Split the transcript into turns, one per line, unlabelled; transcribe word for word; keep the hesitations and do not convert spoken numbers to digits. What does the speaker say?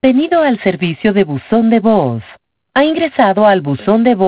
Bienvenido al servicio de buzón de voz. Ha ingresado al buzón de voz